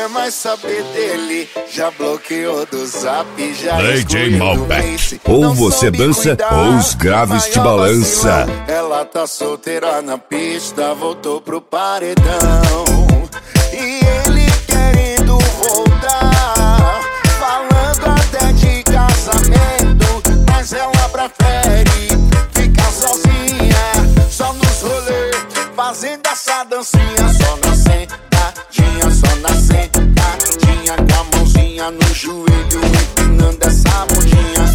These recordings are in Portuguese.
quer mais saber dele. Já bloqueou do zap, já DJ excluiu do Malbec. Face. Ou Não você soube dança, cuidar, ou os graves te maior balança. vacilão. Ela tá solteira na pista, voltou pro paredão. E ele querendo voltar, falando até de casamento, mas ela prefere ficar sozinha, só nos rolês, fazendo essa dancinha. Só na sentadinha, só na sentadinha, com a mãozinha no joelho, empinando essa bundinha.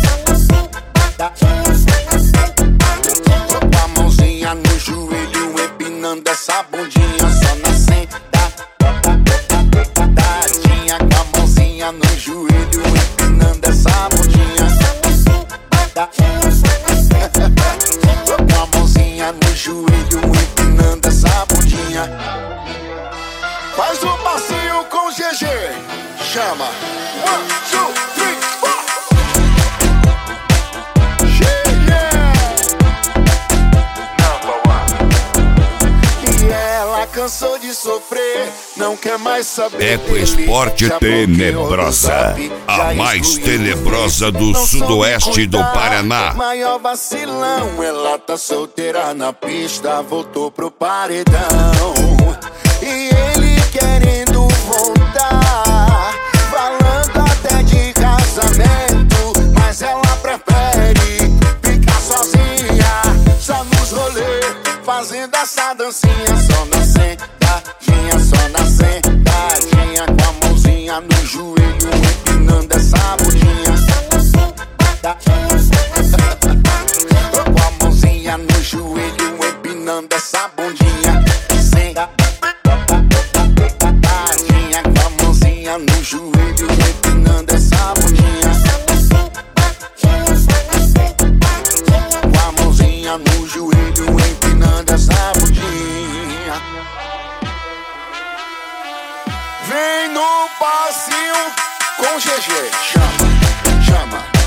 Com a mãozinha no joelho, empinando essa bundinha. Só na sentadinha, com a mãozinha no joelho, empinando essa bundinha. Com a mãozinha no joelho, empinando essa bundinha. Faz um passeio com GG. Chama. 1, 2, 3, 4. E ela cansou de sofrer, não quer mais saber. Eco Esporte Tenebrosa, a mais tenebrosa do sudoeste do Paraná. Maior vacilão, ela tá solteira na pista, voltou pro paredão. E ele querendo voltar, falando até de casamento, mas ela prefere ficar sozinha, só nos rolês, fazendo essa dancinha. Só na sentadinha, só na sentadinha, com a mãozinha no joelho, empinando essa bundinha. Com a mãozinha no joelho, empinando essa bundinha. Sentadinha, com a mãozinha no joelho, empinando essa bundinha. Com a mãozinha no joelho, empinando essa bundinha. Vem no passinho com GG. Chama, chama.